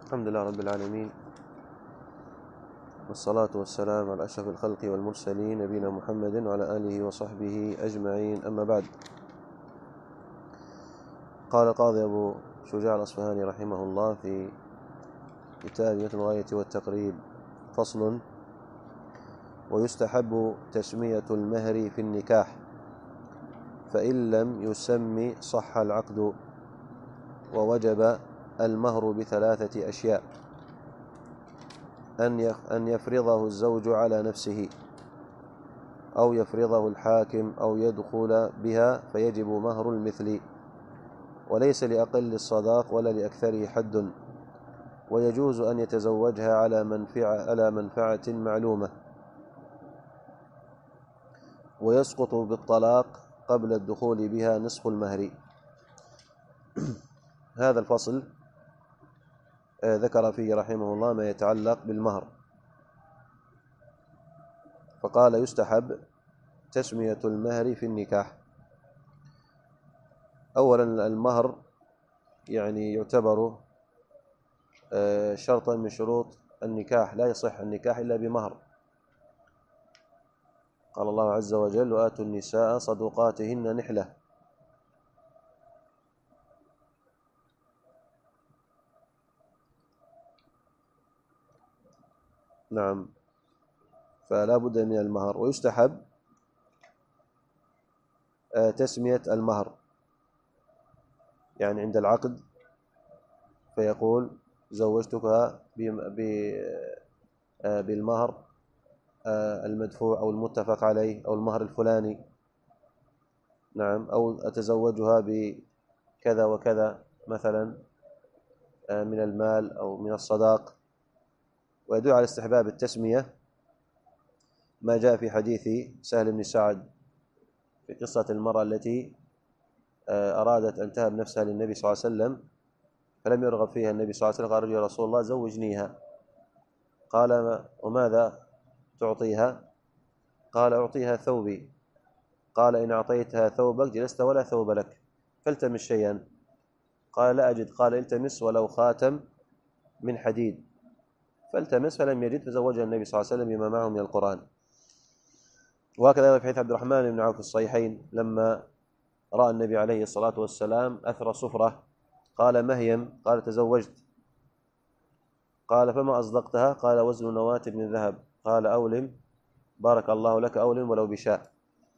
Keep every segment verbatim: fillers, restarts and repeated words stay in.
الحمد لله رب العالمين، والصلاة والسلام على أشرف الخلق والمرسلين نبينا محمد وعلى آله وصحبه أجمعين، أما بعد. قال القاضي أبو شجاع الأصفهاني رحمه الله في كتاب متن الغاية والتقريب: فصل: ويستحب تسمية المهر في النكاح، فإن لم يسم صح العقد، ووجب المهر بثلاثة أشياء: أن يفرضه الزوج على نفسه، أو يفرضه الحاكم، أو يدخل بها فيجب مهر المثل، وليس لأقل الصداق ولا لأكثره حد، ويجوز أن يتزوجها على منفعة, على منفعة معلومة، ويسقط بالطلاق قبل الدخول بها نصف المهر. هذا الفصل ذكر فيه رحمه الله ما يتعلق بالمهر، فقال: يستحب تسمية المهر في النكاح. أولا، المهر يعني يعتبر شرطا من شروط النكاح، لا يصح النكاح إلا بمهر. قال الله عز وجل: وآتوا النساء صدقاتهن نحلة. نعم، فلا بد من المهر. ويستحب تسمية المهر، يعني عند العقد فيقول: زوجتك بالمهر المدفوع أو المتفق عليه، أو المهر الفلاني، نعم، أو أتزوجها بكذا وكذا مثلا من المال أو من الصداق. ويدل على استحباب التسمية ما جاء في حديث سهل بن سعد في قصة المرأة التي أرادت أن تهب نفسها للنبي صلى الله عليه وسلم، فلم يرغب فيها النبي صلى الله عليه وسلم. قال: يا رسول الله زوجنيها. قال: وماذا تعطيها؟ قال: أعطيها ثوبي. قال: إن أعطيتها ثوبك جلست ولا ثوب لك، فالتمس شيئا. قال: لا أجد. قال: التمس ولو خاتم من حديد. فالتمس فلم يجد، فزوجها النبي صلى الله عليه وسلم بما معه من القرآن. وهكذا في حديث عبد الرحمن بن عوف في الصحيحين، لما رأى النبي عليه الصلاة والسلام أثر صفرة قال: مهيم. قال: تزوجت. قال: فما أصدقتها؟ قال: وزن نواة من ذهب. قال: أولم. بارك الله لك، أولم ولو بشاء.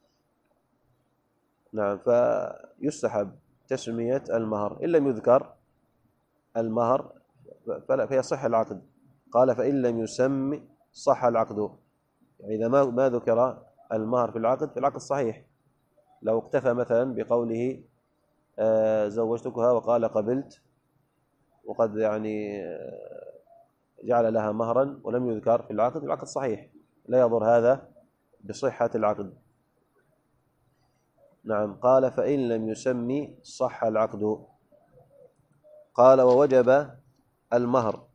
نعم، فيستحب تسمية المهر. إن لم يذكر المهر فيصح العقد. قال: فإن لم يسم صح العقد، يعني إذا ما ما ذكر المهر في العقد فالعقد صحيح. لو اكتفى مثلا بقوله آه زوجتكها وقال قبلت، وقد يعني جعل لها مهرا ولم يذكر في العقد، العقد صحيح، لا يضر هذا بصحة العقد. نعم. قال: فإن لم يسمي صح العقد. قال: ووجب المهر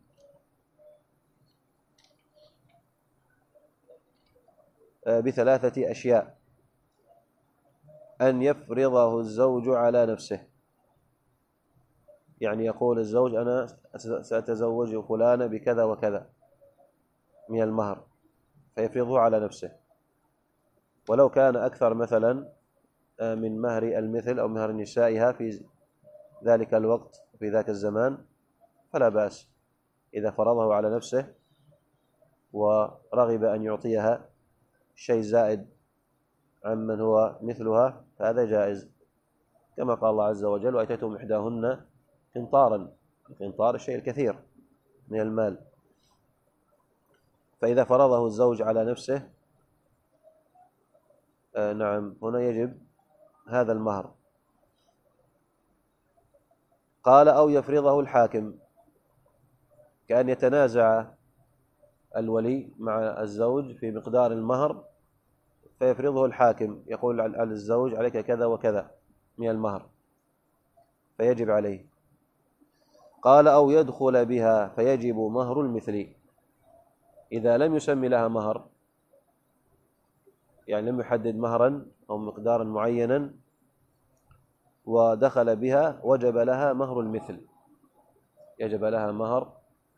بثلاثة أشياء: أن يفرضه الزوج على نفسه، يعني يقول الزوج: أنا سأتزوج فلانة بكذا وكذا من المهر، فيفرضه على نفسه. ولو كان أكثر مثلا من مهر المثل أو مهر نسائها في ذلك الوقت في ذاك الزمان فلا بأس. إذا فرضه على نفسه ورغب أن يعطيها شيء زائد عمن هو مثلها فهذا جائز، كما قال الله عز وجل: وآتيتهم إحداهن قنطارا. القنطار الشيء الكثير من المال. فإذا فرضه الزوج على نفسه آه نعم هنا يجب هذا المهر. قال: أو يفرضه الحاكم، كأن يتنازع الولي مع الزوج في مقدار المهر فيفرضه الحاكم، يقول على الزوج: عليك كذا وكذا من المهر، فيجب عليه. قال: أو يدخل بها فيجب مهر المثل. إذا لم يسمي لها مهر، يعني لم يحدد مهرا أو مقدارا معينا، ودخل بها وجب لها مهر المثل، يجب لها مهر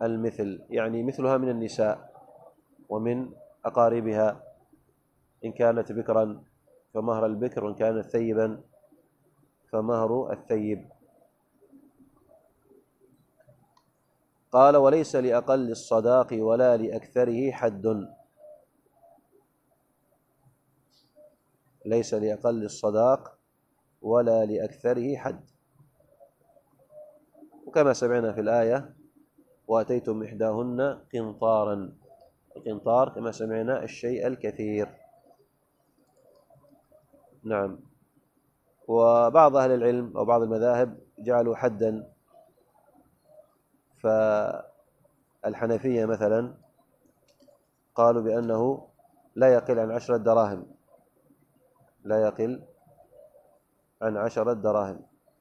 المثل، يعني مثلها من النساء ومن أقاربها، إن كانت بكرا فمهر البكر، وإن كانت ثيبا فمهر الثيب. قال: وليس لأقل الصداق ولا لأكثره حد. ليس لأقل الصداق ولا لأكثره حد. وكما سمعنا في الآية: وأتيتم إحداهن قنطارا. القنطار كما سمعنا الشيء الكثير. نعم. وبعض أهل العلم أو بعض المذاهب جعلوا حدا، فالحنفية مثلا قالوا بأنه لا يقل عن عشرة دراهم، لا يقل عن عشرة دراهم.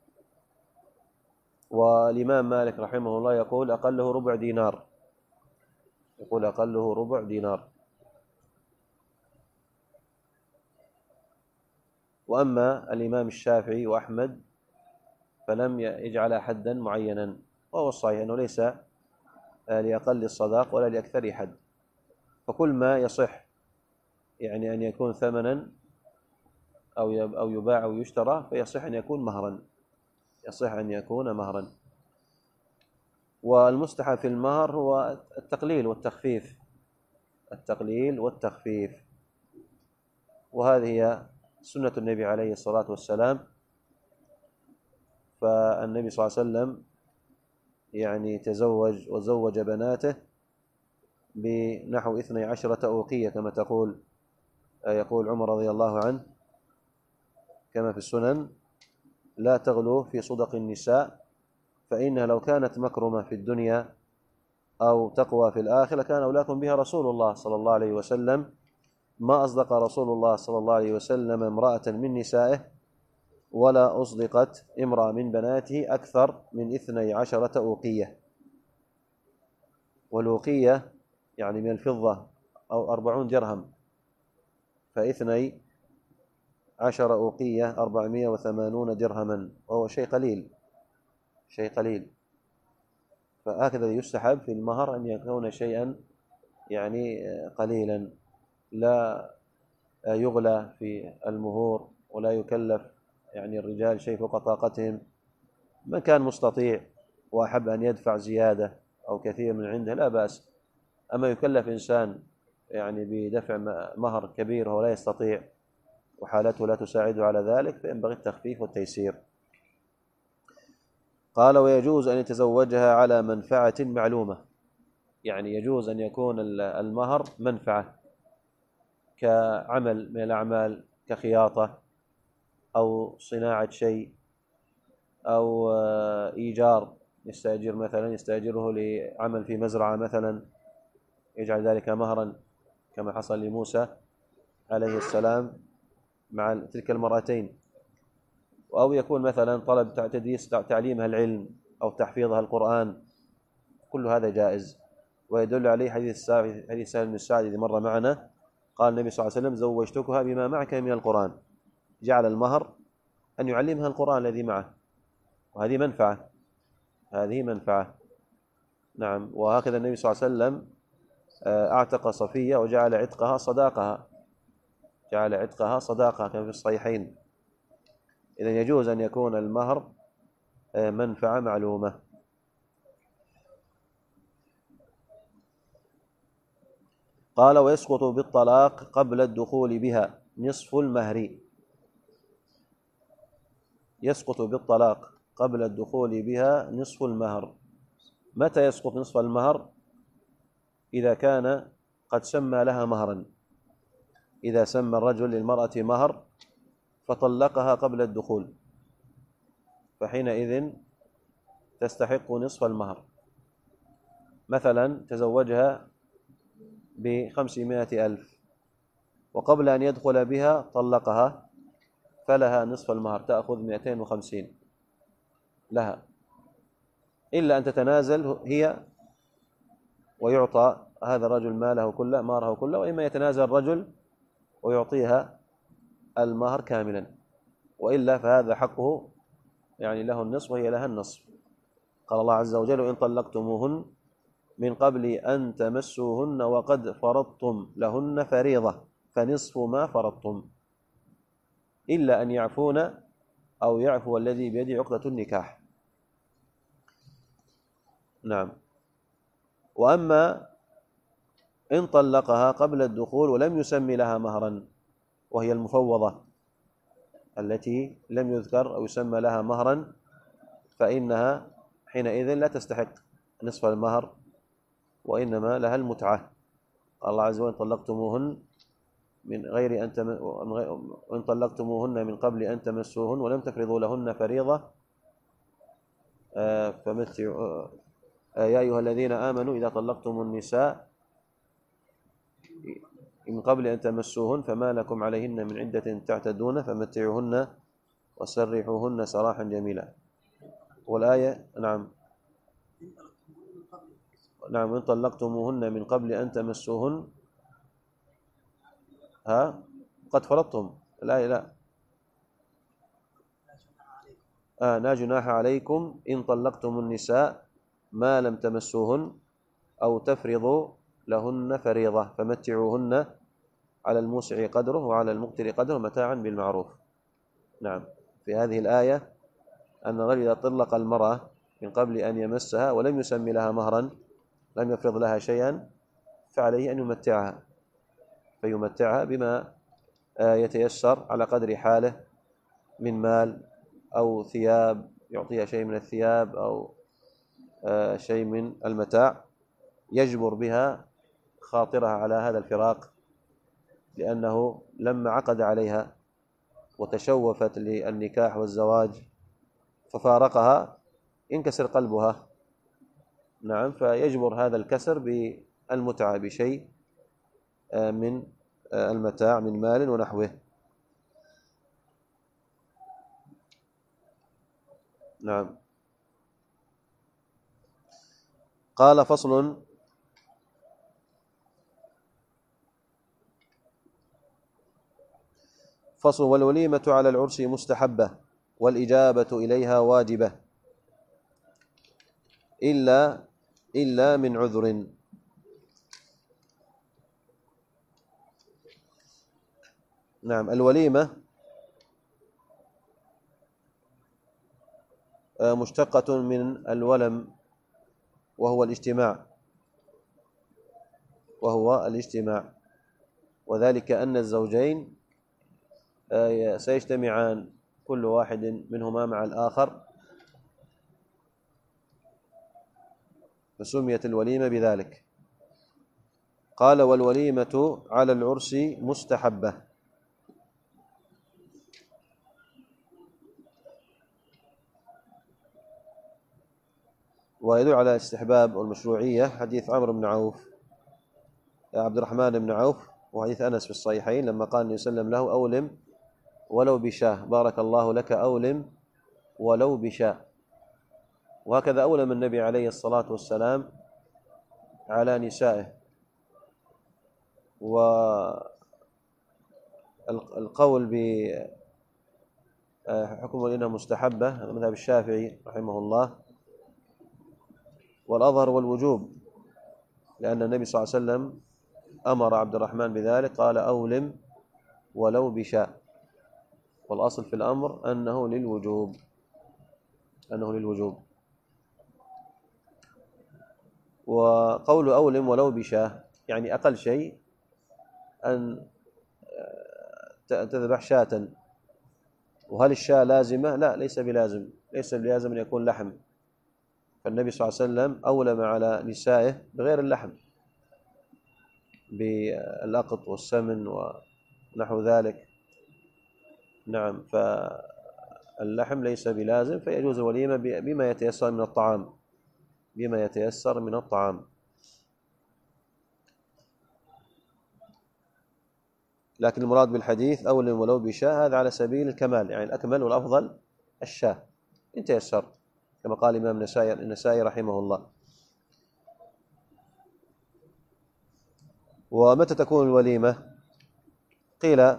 والإمام مالك رحمه الله يقول أقله ربع دينار، يقول أقله ربع دينار. وأما الإمام الشافعي وأحمد فلم يجعل حدا معينا، وهو الصحيح أنه ليس لأقل الصداق ولا لأكثر حد، فكل ما يصح يعني أن يكون ثمنا أو أو يباع أو يشترى فيصح أن يكون مهرا، يصح أن يكون مهرا. والمستحب في المهر هو التقليل والتخفيف، التقليل والتخفيف. وهذه هي سنة النبي عليه الصلاة والسلام. فالنبي صلى الله عليه وسلم يعني تزوج وزوج بناته بنحو اثني عشرة أوقية كما تقول يقول عمر رضي الله عنه كما في السنن: لا تغلوا في صدق النساء فإنها لو كانت مكرمة في الدنيا أو تقوى في الآخرة كان أولاكم بها رسول الله صلى الله عليه وسلم. ما أصدق رسول الله صلى الله عليه وسلم امرأة من نسائه، ولا أصدقت امرأة من بناته أكثر من اثني عشرة أوقية. والأوقية يعني من الفضة أو أربعون درهم، فاثني عشر أوقية أربعمائة وثمانون درهما، وهو شيء قليل، شيء قليل. فهكذا يستحب في المهر أن يكون شيئا يعني قليلا، لا يغلى في المهور ولا يكلف يعني الرجال شيء فوق طاقتهم. من كان مستطيع وأحب أن يدفع زيادة أو كثير من عنده لا بأس. أما يكلف إنسان يعني بدفع مهر كبير وهو لا يستطيع وحالته لا تساعده على ذلك فينبغي التخفيف والتيسير. قال: ويجوز أن يتزوجها على منفعة معلومة، يعني يجوز أن يكون المهر منفعة كعمل من الأعمال كخياطة أو صناعة شيء أو إيجار، يستأجر مثلا يستأجره لعمل في مزرعة مثلا يجعل ذلك مهرا كما حصل لموسى عليه السلام مع تلك المرأتين. أو يكون مثلا طلب تدريس تعليمها العلم أو تحفيظها القرآن، كل هذا جائز. ويدل عليه حديث حديث سهل بن سعد الذي مر معنا، قال النبي صلى الله عليه وسلم: زوجتكها بما معك من القرآن. جعل المهر أن يعلمها القرآن الذي معه، وهذه منفعة، هذه منفعة. نعم. وهكذا النبي صلى الله عليه وسلم أعتق صفية وجعل عتقها صداقها، جعل عتقها صداقها كما في الصحيحين. إذن يجوز أن يكون المهر منفعة معلومة. قال: ويسقط بالطلاق قبل الدخول بها نصف المهر. يسقط بالطلاق قبل الدخول بها نصف المهر. متى يسقط نصف المهر؟ إذا كان قد سمى لها مهرا، إذا سمى الرجل للمرأة مهر فطلقها قبل الدخول فحينئذ تستحق نصف المهر. مثلا تزوجها بخمسمائة ألف وقبل أن يدخل بها طلقها فلها نصف المهر، تأخذ مئتين وخمسين لها، إلا أن تتنازل هي ويعطى هذا الرجل ماله كله مهره كله، وإما يتنازل الرجل ويعطيها المهر كاملا، وإلا فهذا حقه يعني له النصف وهي لها النصف. قال الله عز وجل: وإن طلقتموهن من قبل أن تمسوهن وقد فرضتم لهن فريضة فنصف ما فرضتم إلا أن يعفون أو يعفو الذي بيده عقدة النكاح. نعم. وأما إن طلقها قبل الدخول ولم يسمي لها مهرا، وهي المفوضة التي لم يذكر أو يسمى لها مهرا، فإنها حينئذ لا تستحق نصف المهر، وإنما لها المتعة. الله عز وجل طلقتموهن من غير أن تم... وإن طلقتموهن من قبل أن تمسوهن ولم تفرضوا لهن فريضة فمتعوا يا أيها الذين آمنوا إذا طلقتم النساء من قبل أن تمسوهن فما لكم عليهن من عدة تعتدون فمتعوهن وسرحوهن سراحا جميلا. والآية نعم نعم إن طلقتموهن من قبل أن تمسوهن ها قد فرضتم الآية لا آه لا جناح عليكم إن طلقتم النساء ما لم تمسوهن أو تفرضوا لهن فريضة فمتعوهن على الموسع قدره وعلى المقتر قدره متاعا بالمعروف. نعم. في هذه الآية أن الرجل إذا طلق المرأة من قبل أن يمسها ولم يسمي لها مهرا، لم يفرض لها شيئا، فعليه أن يمتعها، فيمتعها بما يتيسر على قدر حاله من مال أو ثياب، يعطيها شيء من الثياب أو شيء من المتاع يجبر بها خاطرها على هذا الفراق، لأنه لما عقد عليها وتشوفت للنكاح والزواج ففارقها انكسر قلبها. نعم. فيجبر هذا الكسر بالمتعة بشيء من المتاع من مال ونحوه. نعم. قال فصل فصل والوليمة على العرس مستحبة والإجابة إليها واجبة إلا إلا من عذر. نعم. الوليمة مشتقة من الولم وهو الاجتماع وهو الاجتماع وذلك أن الزوجين سيجتمعان كل واحد منهما مع الآخر، فسميت الوليمة بذلك. قال والوليمة على العرس مستحبة. ويدل على استحباب والمشروعية حديث عمرو بن عوف عبد الرحمن بن عوف وحديث أنس في الصحيحين لما قال النبي صلى الله عليه وسلم له أولم ولو بشاه، بارك الله لك أولم ولو بشاه. وهكذا أولم النبي عليه الصلاة والسلام على نسائه. والقول بحكم إنها مستحبة هذا مذهب الشافعي رحمه الله، والأظهر والوجوب، لأن النبي صلى الله عليه وسلم أمر عبد الرحمن بذلك، قال أولم ولو بشاء، والأصل في الأمر أنه للوجوب أنه للوجوب. وقول أولم ولو بشاة يعني أقل شيء أن تذبح شاة. وهل الشاة لازمة؟ لا، ليس بلازم ليس بلازم أن يكون لحم، فالنبي صلى الله عليه وسلم أولم على نسائه بغير اللحم، باللقط والسمن ونحو ذلك. نعم. فاللحم ليس بلازم، فيجوز الوليمة بما يتيسر من الطعام بما يتيسر من الطعام. لكن المراد بالحديث أولم ولو بشاة هذا على سبيل الكمال، يعني الأكمل والأفضل الشاة إن تيسر، كما قال الإمام النسائي رحمه الله. ومتى تكون الوليمة؟ قيل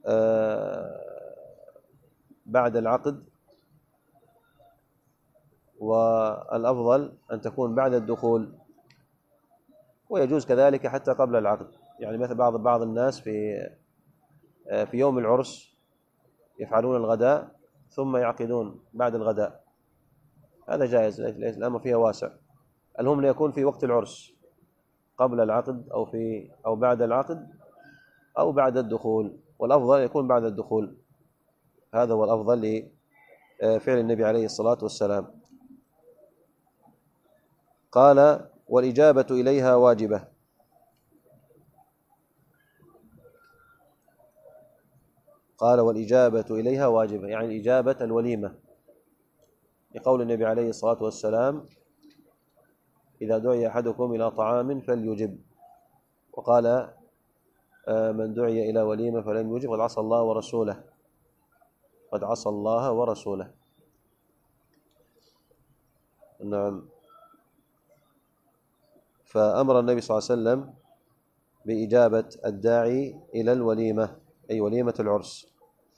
آه بعد العقد والأفضل أن تكون بعد الدخول، ويجوز كذلك حتى قبل العقد. يعني مثل بعض بعض الناس في في يوم العرس يفعلون الغداء ثم يعقدون بعد الغداء، هذا جائز، الأمر فيها واسع. المهم ليكون في وقت العرس قبل العقد أو في أو بعد العقد أو بعد الدخول، والأفضل يكون بعد الدخول، هذا هو الأفضل لفعل النبي عليه الصلاة والسلام. قال: والإجابة إليها واجبة. قال: والإجابة إليها واجبة، يعني إجابة الوليمة، لقول النبي عليه الصلاة والسلام: إذا دعي أحدكم إلى طعام فليجب. وقال: من دعي إلى وليمة فلم يجب قد عصى الله ورسوله، قد عصى الله ورسوله. نعم. فأمر النبي صلى الله عليه وسلم بإجابة الداعي إلى الوليمة، أي وليمة العرس.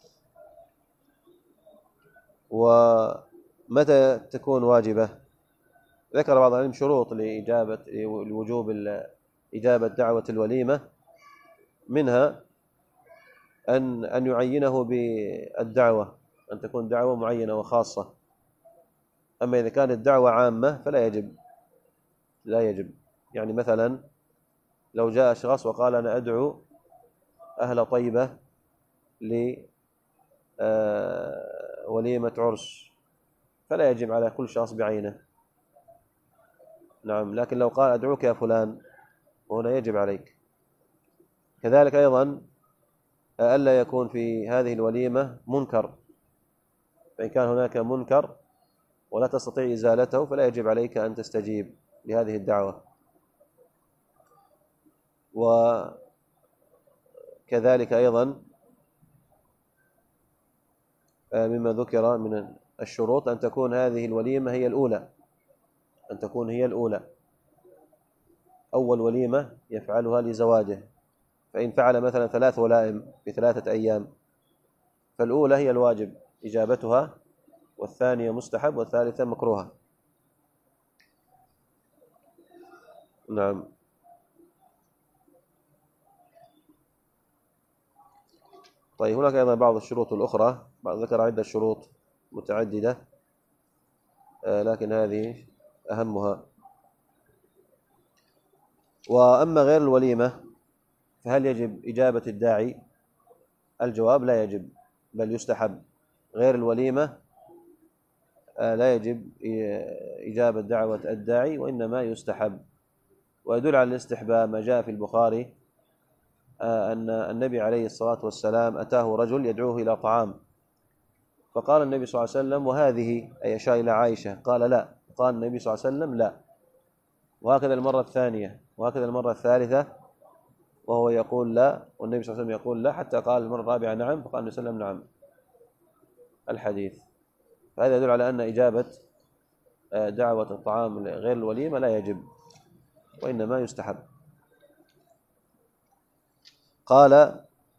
ومتى تكون واجبة؟ ذكر بعض العلم شروط لإجابة لوجوب إجابة دعوة الوليمة، منها أن أن يعينه بالدعوة، أن تكون دعوة معينة وخاصة. أما إذا كانت الدعوة عامة فلا يجب، لا يجب. يعني مثلا لو جاء شخص وقال: أنا أدعو أهل طيبة لوليمة عرس، فلا يجب على كل شخص بعينه. نعم. لكن لو قال: أدعوك يا فلان، وهنا يجب عليك. كذلك أيضا ألا يكون في هذه الوليمة منكر، فإن كان هناك منكر ولا تستطيع إزالته فلا يجب عليك أن تستجيب لهذه الدعوة. وكذلك أيضا مما ذكر من الشروط أن تكون هذه الوليمة هي الأولى، أن تكون هي الأولى، أول وليمة يفعلها لزواجه. فإن فعل مثلا ثلاث ولائم في ثلاثة أيام، فالأولى هي الواجب إجابتها، والثانية مستحب، والثالثة مكروهة. نعم. طيب، هناك أيضا بعض الشروط الأخرى، ذكر عدة شروط متعددة، لكن هذه أهمها. وأما غير الوليمة فهل يجب إجابة الداعي؟ الجواب: لا يجب، بل يستحب. غير الوليمة لا يجب إجابة دعوة الداعي، وإنما يستحب. ويدل على الاستحباب ما جاء في البخاري أن النبي عليه الصلاة والسلام أتاه رجل يدعوه إلى طعام، فقال النبي صلى الله عليه وسلم: وهذه، أي أشار إلى عائشة، قال: لا. قال النبي صلى الله عليه وسلم: لا. وهكذا المرة الثانية، وهكذا المرة الثالثة، وهو يقول لا، والنبي صلى الله عليه وسلم يقول لا، حتى قال المرة الرابعة نعم، فقال النبي صلى الله عليه وسلم: نعم. الحديث. فهذا يدل على أن إجابة دعوة الطعام غير الوليمة لا يجب، وإنما يستحب. قال: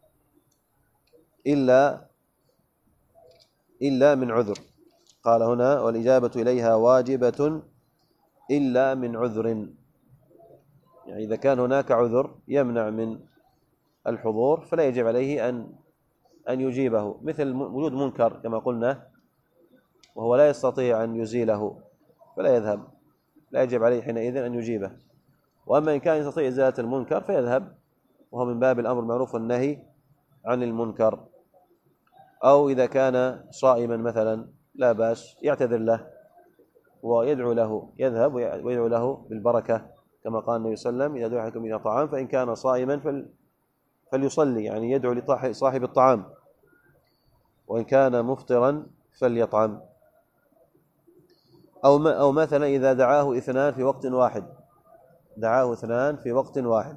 إلا إلا من عذر. قال هنا: والإجابة إليها واجبة إلا من عذر، يعني إذا كان هناك عذر يمنع من الحضور فلا يجب عليه أن أن يجيبه، مثل وجود منكر كما قلنا وهو لا يستطيع أن يزيله فلا يذهب، لا يجب عليه حينئذ أن يجيبه. وأما إن كان يستطيع إزالة المنكر فيذهب، وهو من باب الأمر بالمعروف والنهي عن المنكر. أو إذا كان صائما مثلا لا بأس يعتذر له ويدعو له، يذهب ويدعو له بالبركة، كما قال النبي صلى الله عليه وسلم: إذا دعا أحدكم إلى طعام فإن كان صائما فل فليصلي، يعني يدعو لصاحب الطعام، وإن كان مفطرا فليطعم. أو أو مثلا إذا دعاه اثنان في وقت واحد، دعاه اثنان في وقت واحد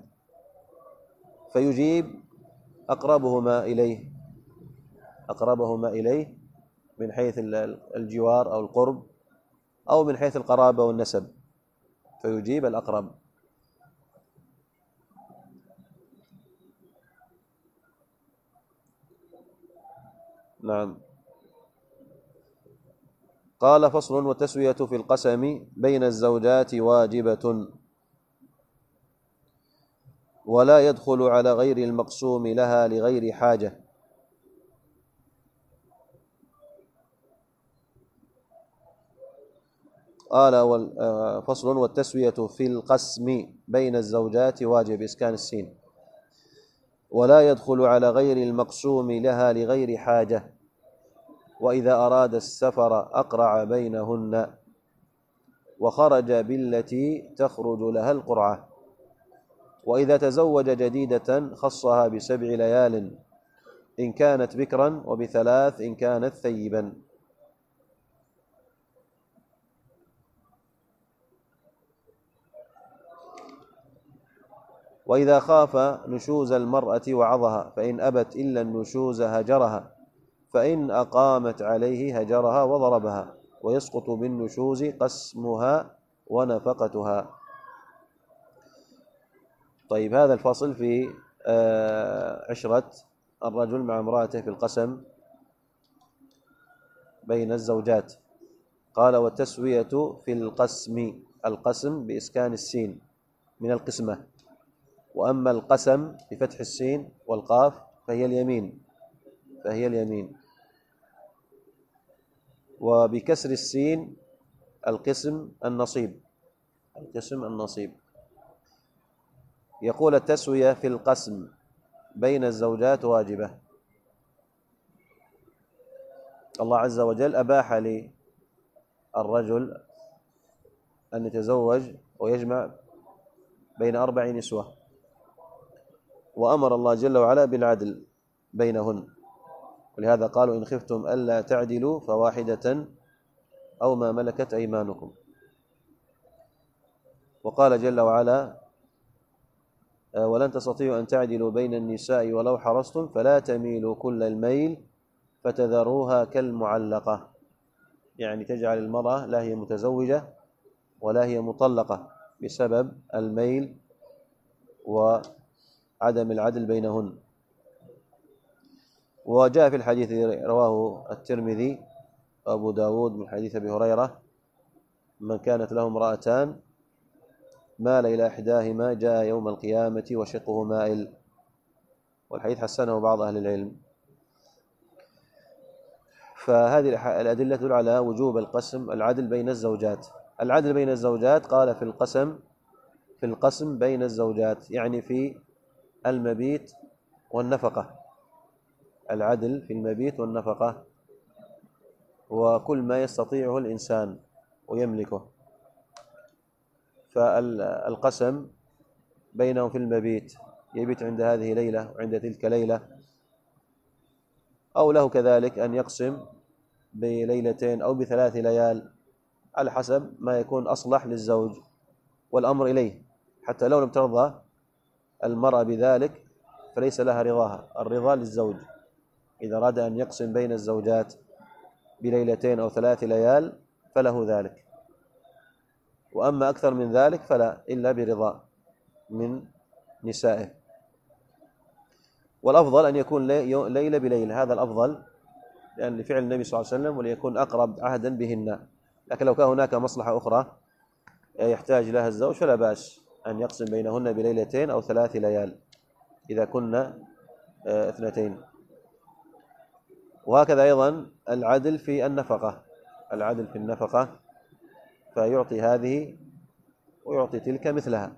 فيجيب أقربهما إليه، أقربهما إليه من حيث الجوار أو القرب، أو من حيث القرابة والنسب، فيجيب الأقرب. نعم. قال فصل: والتسوية في القسم بين الزوجات واجبة، ولا يدخل على غير المقسوم لها لغير حاجة. قال فصل: والتسوية في القسم بين الزوجات واجب، إسكان السين، ولا يدخل على غير المقسوم لها لغير حاجة، وإذا أراد السفر أقرع بينهن، وخرج بالتي تخرج لها القرعة، وإذا تزوج جديدة خصها بسبع ليال إن كانت بكرا، وبثلاث إن كانت ثيبا. وإذا خاف نشوز المرأة وعظها، فإن أبت إلا النشوز هجرها، فإن أقامت عليه هجرها وضربها، ويسقط بالنشوز قسمها ونفقتها. طيب، هذا الفصل في عشرة الرجل مع امرأته في القسم بين الزوجات. قال: والتسوية في القسم، القسم بإسكان السين من القسمة، وأما القسم بفتح السين والقاف فهي اليمين، فهي اليمين، وبكسر السين القسم النصيب، القسم النصيب. يقول: التسوية في القسم بين الزوجات واجبة. الله عز وجل أباح للرجل أن يتزوج ويجمع بين أربع نسوة، وأمر الله جل وعلا بالعدل بينهن، ولهذا قالوا: إن خفتم ألا تعدلوا فواحدة أو ما ملكت أيمانكم. وقال جل وعلا: ولن تستطيعوا أن تعدلوا بين النساء ولو حرصتم فلا تميلوا كل الميل فتذروها كالمعلقة، يعني تجعل المرأة لا هي متزوجة ولا هي مطلقة بسبب الميل وعدم العدل بينهن. وجاء في الحديث رواه الترمذي وأبو داود من حديث أبي هريرة: من كانت له امرأتان مال إلى إحداهما جاء يوم القيامة وشقه مائل. والحديث حسنه بعض أهل العلم. فهذه الأدلة تدل على وجوب القسم، العدل بين الزوجات. العدل بين الزوجات قال في القسم، في القسم بين الزوجات يعني في المبيت والنفقة، العدل في المبيت والنفقة، وكل ما يستطيعه الإنسان ويملكه. فالقسم بينهم في المبيت، يبيت عند هذه ليلة وعند تلك ليلة، أو له كذلك أن يقسم بليلتين أو بثلاث ليال على حسب ما يكون أصلح للزوج والأمر إليه، حتى لو لم ترضى المرأة بذلك فليس لها رضاها، الرضا للزوج. إذا أراد أن يقسم بين الزوجات بليلتين أو ثلاث ليال فله ذلك، وأما أكثر من ذلك فلا، إلا برضا من نسائه. والأفضل أن يكون ليلة بليلة، هذا الأفضل، لأن لفعل النبي صلى الله عليه وسلم وليكون أقرب عهدا بهن. لكن لو كان هناك مصلحة أخرى يحتاج لها الزوج فلا بأس أن يقسم بينهن بليلتين أو ثلاث ليال إذا كنا اثنتين. وهكذا أيضا العدل في النفقة، العدل في النفقة، فيعطي هذه ويعطي تلك مثلها،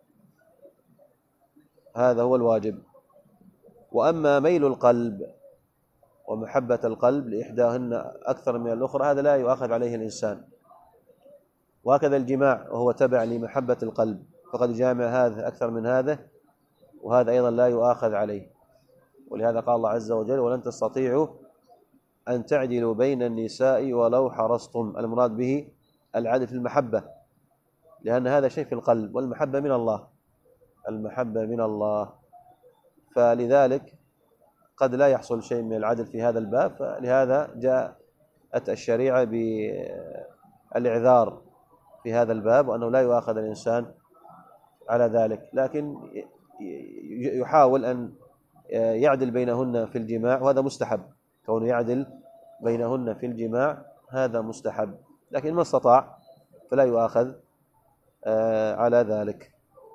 هذا هو الواجب. وأما ميل القلب ومحبة القلب لإحداهن أكثر من الأخرى هذا لا يؤاخذ عليه الإنسان. وهكذا الجماع وهو تبع لمحبة القلب، فقد جامع هذا أكثر من هذا، وهذا أيضا لا يؤاخذ عليه. ولهذا قال الله عز وجل: ولن تستطيعوا أن تعدلوا بين النساء ولو حرصتم. المراد به العدل في المحبة، لأن هذا شيء في القلب، والمحبة من الله، المحبة من الله، فلذلك قد لا يحصل شيء من العدل في هذا الباب. فلهذا جاءت الشريعة بالإعذار في هذا الباب، وأنه لا يؤاخذ الإنسان على ذلك، لكن يحاول أن يعدل بينهن في الجماع، وهذا مستحب، كونه يعدل بينهن في الجماع هذا مستحب، لكن ما استطاع فلا يؤاخذ على ذلك.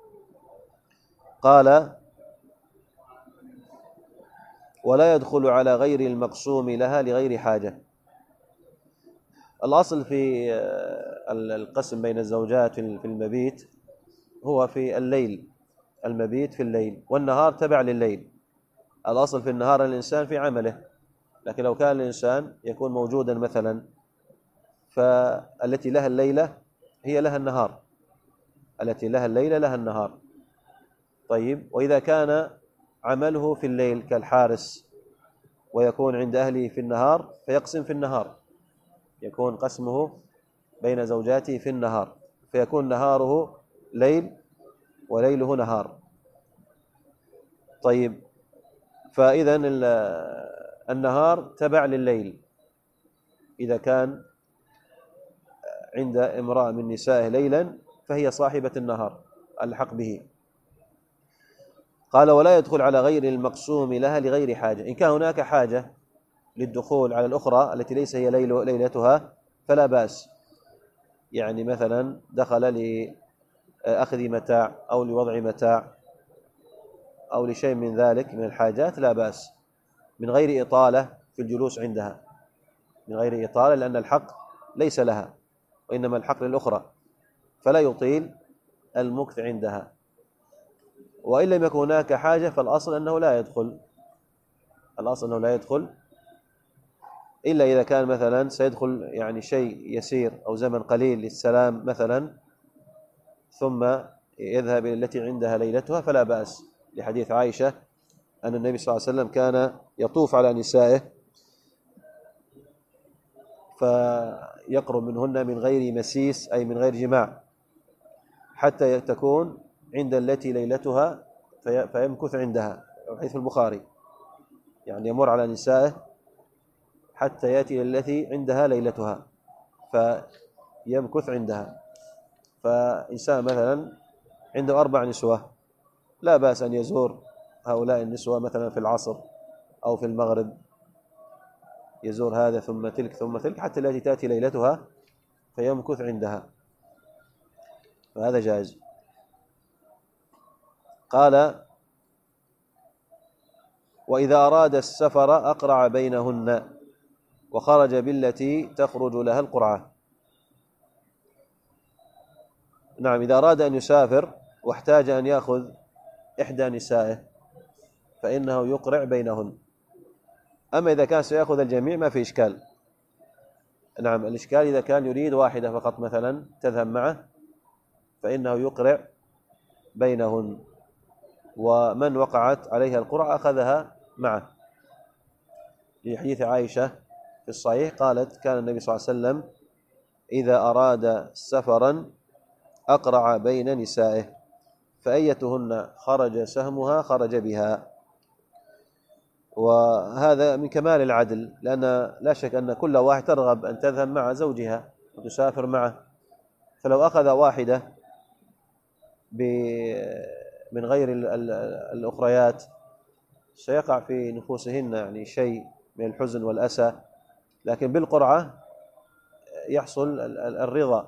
قال: ولا يدخل على غير المقسوم لها لغير حاجة. الأصل في القسم بين الزوجات في المبيت هو في الليل، المبيت في الليل، والنهار تبع لليل. الأصل في النهار الإنسان في عمله، لكن لو كان الإنسان يكون موجودا مثلا، فالتي لها الليلة هي لها النهار، التي لها الليلة لها النهار. طيب، وإذا كان عمله في الليل كالحارس ويكون عند أهله في النهار فيقسم في النهار، يكون قسمه بين زوجاته في النهار، فيكون نهاره ليل وليله نهار. طيب، فإذا النهار تبع لليل إذا كان عند امرأة من نسائه ليلا فهي صاحبة النهار الحق به. قال: ولا يدخل على غير المقسوم لها لغير حاجة. إن كان هناك حاجة للدخول على الأخرى التي ليس هي ليل ليلتها فلا بأس، يعني مثلا دخل لأخذ متاع أو لوضع متاع أو لشيء من ذلك من الحاجات لا بأس، من غير إطالة في الجلوس عندها، من غير إطالة، لأن الحق ليس لها وإنما الحق للأخرى، فلا يطيل المكث عندها. وإن لم يكن هناك حاجة فالأصل أنه لا يدخل، الأصل أنه لا يدخل إلا إذا كان مثلا سيدخل يعني شيء يسير أو زمن قليل للسلام مثلا ثم يذهب إلى التي عندها ليلتها فلا بأس، لحديث عائشة أن النبي صلى الله عليه وسلم كان يطوف على نسائه فيقرب منهن من غير مسيس أي من غير جماع حتى تكون عند التي ليلتها فيمكث عندها، حيث في البخاري، يعني يمر على نسائه حتى يأتي التي عندها ليلتها فيمكث عندها. فإنسان مثلا عنده أربع نسوة لا بأس أن يزور هؤلاء النسوة مثلا في العصر أو في المغرب، يزور هذا ثم تلك ثم تلك حتى التي تأتي ليلتها فيمكث عندها، فهذا جائز. قال: وإذا أراد السفر أقرع بينهن وخرج بالتي تخرج لها القرعة. نعم، إذا أراد أن يسافر واحتاج أن يأخذ إحدى نسائه فإنه يقرع بينهن. أما إذا كان سيأخذ الجميع ما في إشكال. نعم، الإشكال إذا كان يريد واحدة فقط مثلا تذهب معه فإنه يقرع بينهن، ومن وقعت عليها القرعة أخذها معه، لحديث عائشة في الصحيح قالت: كان النبي صلى الله عليه وسلم إذا أراد سفرا أقرع بين نسائه فأيتهن خرج سهمها خرج بها. وهذا من كمال العدل، لأن لا شك أن كل واحد ترغب أن تذهب مع زوجها وتسافر معه، فلو أخذ واحدة من غير الأخريات سيقع في نفوسهن يعني شيء من الحزن والأسى، لكن بالقرعة يحصل الرضا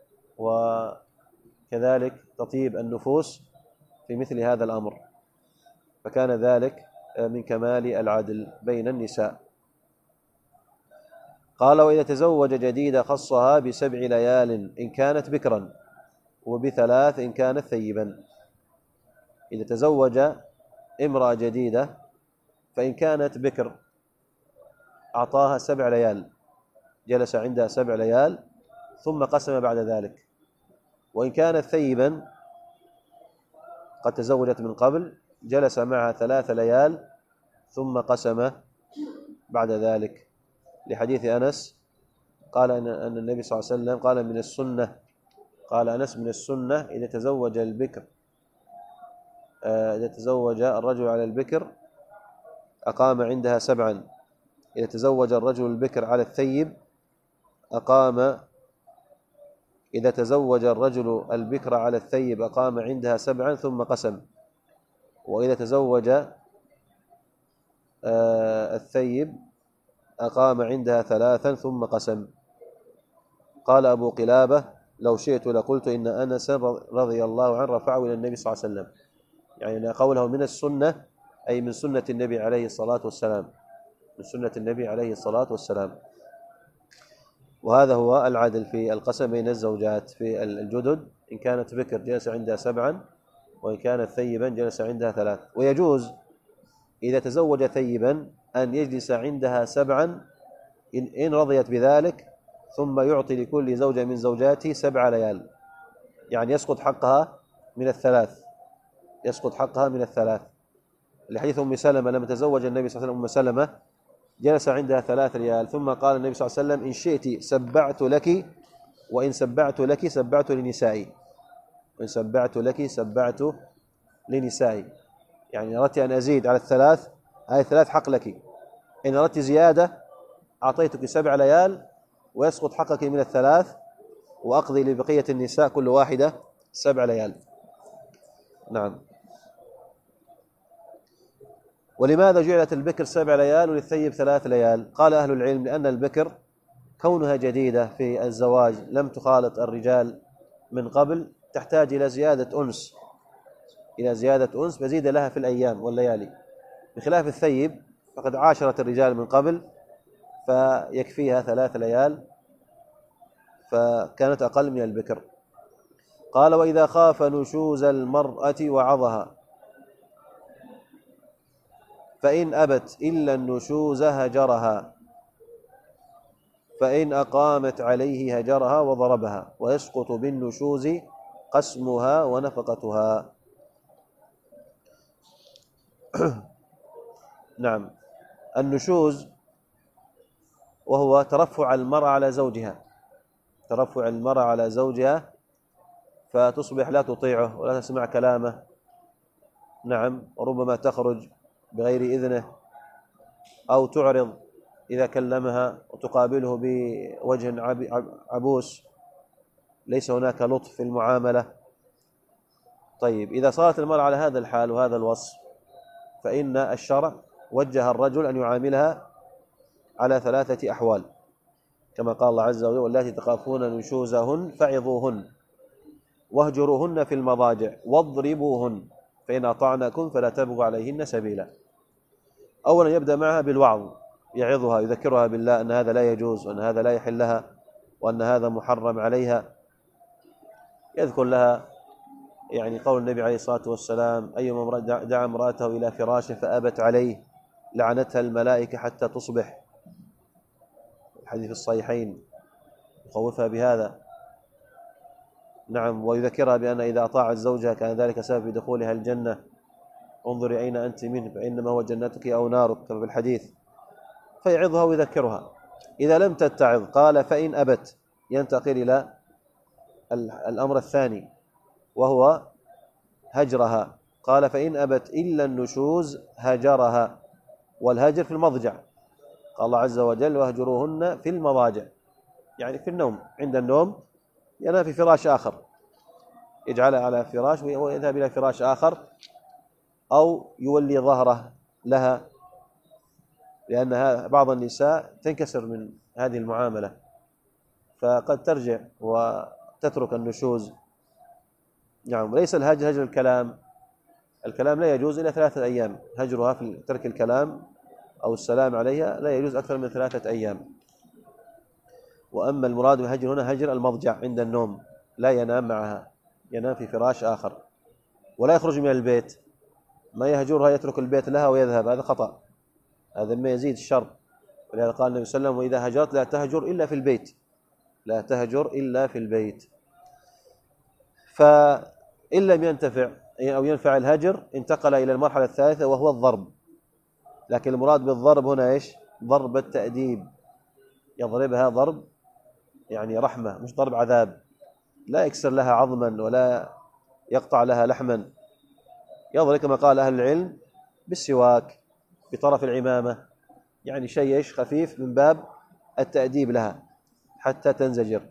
وكذلك تطيب النفوس في مثل هذا الأمر، فكان ذلك من كمال العدل بين النساء. قال: وإذا تزوج جديدة خصها بسبع ليال إن كانت بكرا وبثلاث إن كانت ثيبا. إذا تزوج امرأة جديدة فإن كانت بكر أعطاها سبع ليال، جلس عندها سبع ليال ثم قسم بعد ذلك. وإن كانت ثيبا قد تزوجت من قبل جلس معها ثلاث ليال ثم قسم بعد ذلك، لحديث أنس قال أن النبي صلى الله عليه وسلم قال: من السنة، قال أنس: من السنة إذا تزوج البكر إذا تزوج الرجل على البكر أقام عندها سبعا، إذا تزوج الرجل البكر على الثيب أقام إذا تزوج الرجل البكر على الثيب أقام عندها سبعا ثم قسم، وإذا تزوج الثيب أقام عندها ثلاثا ثم قسم. قال أبو قلابة: لو شئت لقلت إن أنس رضي الله عنه رفعه إلى النبي صلى الله عليه وسلم، يعني قوله من السنة أي من سنة النبي عليه الصلاة والسلام، من سنة النبي عليه الصلاة والسلام. وهذا هو العدل في القسم بين الزوجات في الجدد، إن كانت بكر جلس عندها سبعا، وإن كانت ثيبا جلس عندها ثلاث. ويجوز إذا تزوج ثيبا أن يجلس عندها سبعا إن رضيت بذلك، ثم يعطي لكل زوجة من زوجاته سبع ليال، يعني يسقط حقها من الثلاث، يسقط حقها من الثلاث. لحديث أم سلمة لما تزوج النبي صلى الله عليه وسلم أم سلمة جلس عندها ثلاث ليال، ثم قال النبي صلى الله عليه وسلم: إن شئت سبعت لك، وإن سبعت لك سبعت لنسائي، وإن سبعت لك سبعت لنسائي. يعني أردت أن أزيد على الثلاث، هذه الثلاث حق لك، إن أردت زيادة أعطيتك سبع ليال ويسقط حقك من الثلاث، وأقضي لبقية النساء كل واحدة سبع ليال. نعم. ولماذا جعلت البكر سبع ليال وللثيب ثلاث ليال؟ قال أهل العلم: لأن البكر كونها جديدة في الزواج لم تخالط الرجال من قبل، تحتاج إلى زيادة أنس، إلى زيادة أنس مزيد لها في الأيام والليالي، بخلاف الثيب فقد عاشرت الرجال من قبل فيكفيها ثلاث ليال، فكانت أقل من البكر. قال: وإذا خاف نشوز المرأة وعظها، فإن أبت إلا النشوز هجرها، فإن أقامت عليه هجرها وضربها، ويسقط بالنشوز قسمها ونفقتها. نعم. النشوز وهو ترفع المرأة على زوجها، ترفع المرأة على زوجها فتصبح لا تطيعه ولا تسمع كلامه. نعم. وربما تخرج بغير إذنه، أو تعرض إذا كلمها وتقابله بوجه عبوس، ليس هناك لطف في المعاملة. طيب، إذا صارت المرأة على هذا الحال وهذا الوصف، فإن الشرع وجه الرجل أن يعاملها على ثلاثة أحوال، كما قال الله عز وجل: واللاتي تخافون نشوزهن فعظوهن واهجروهن في المضاجع واضربوهن فإن أطعنكم فلا تبغوا عليهن سبيلا. أولا يبدأ معها بالوعظ، يعظها، يذكرها بالله أن هذا لا يجوز، وأن هذا لا يحل لها، وأن هذا محرم عليها. يذكر لها يعني قول النبي عليه الصلاة والسلام: أيما امرأة دعا امرأته إلى فراشه فأبت عليه لعنتها الملائكة حتى تصبح، الحديث الصحيحين، يخوفها بهذا. نعم. ويذكرها بأن إذا أطاعت زوجها كان ذلك سبب في دخولها الجنة، انظري أين أنت منه فإنما هو جنتك أو نارك، كما في الحديث. فيعظها ويذكرها. إذا لم تتعظ قال: فإن أبت، ينتقل إلى الأمر الثاني وهو هجرها. قال: فإن أبت إلا النشوز هجرها، والهجر في المضجع. قال الله عز وجل: واهجروهن في المضاجع، يعني في النوم، عند النوم ينام في فراش آخر، يجعلها على فراش ويذهب إلى فراش آخر، أو يولي ظهره لها، لأن بعض النساء تنكسر من هذه المعاملة، فقد ترجع وتترك النشوز. نعم. ليس الهجر هجر الكلام، الكلام لا يجوز إلى ثلاثة أيام، هجرها في ترك الكلام أو السلام عليها لا يجوز أكثر من ثلاثة أيام. وأما المراد بالهجر هنا هجر المضجع عند النوم، لا ينام معها، ينام في فراش آخر، ولا يخرج من البيت. ما يهجرها يترك البيت لها ويذهب، هذا خطأ، هذا ما يزيد الشر. ولهذا قال النبي صلى الله عليه وسلم: وإذا هجرت لا تهجر إلا في البيت، لا تهجر إلا في البيت. فإن لم ينتفع أو ينفع الهجر انتقل إلى المرحلة الثالثة وهو الضرب. لكن المراد بالضرب هنا إيش؟ ضرب التأديب، يضربها ضرب يعني رحمة، مش ضرب عذاب، لا يكسر لها عظما ولا يقطع لها لحما. يضرب كما قال أهل العلم بالسواك، بطرف العمامة، يعني شيء إيش خفيف من باب التأديب لها حتى تنزجر.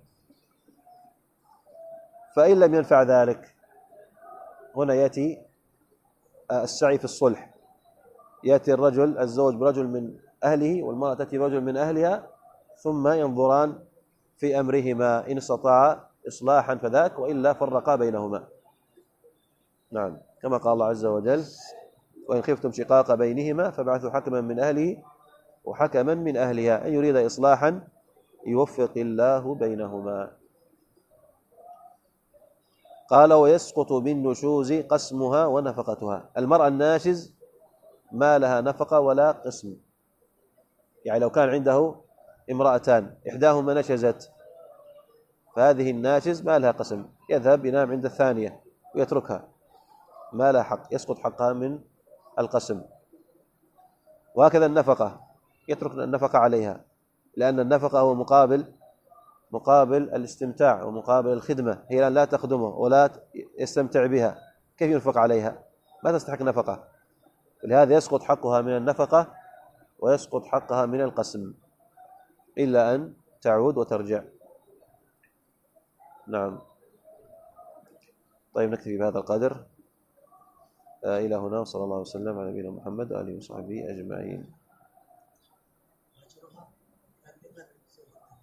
فإن لم ينفع ذلك هنا يأتي السعي في الصلح، يأتي الرجل الزوج برجل من أهله والمرأة تأتي برجل من أهلها، ثم ينظران في أمرهما إن استطاع إصلاحا فذاك وإلا فرقا بينهما. نعم، كما قال الله عز وجل: وإن خفتم شقاق بينهما فابعثوا حكما من أهله وحكما من أهلها أن يريد إصلاحا يوفق الله بينهما. قال: ويسقط بالنشوز قسمها ونفقتها. المرأة الناشز ما لها نفقة ولا قسم، يعني لو كان عنده امرأتان إحداهما نشزت فهذه الناشز ما لها قسم، يذهب ينام عند الثانية ويتركها، ما لها حق، يسقط حقها من القسم. وهكذا النفقة، يترك النفقة عليها، لأن النفقة هو مقابل مقابل الاستمتاع ومقابل الخدمة، هي الآن لا تخدمه ولا يستمتع بها، كيف ينفق عليها؟ ما تستحق نفقة، لهذا يسقط حقها من النفقة ويسقط حقها من القسم إلا أن تعود وترجع. نعم. طيب، نكتفي بهذا القدر. آه إلى هنا، وصلى الله وسلم على نبينا محمد وآله وصحبه أجمعين.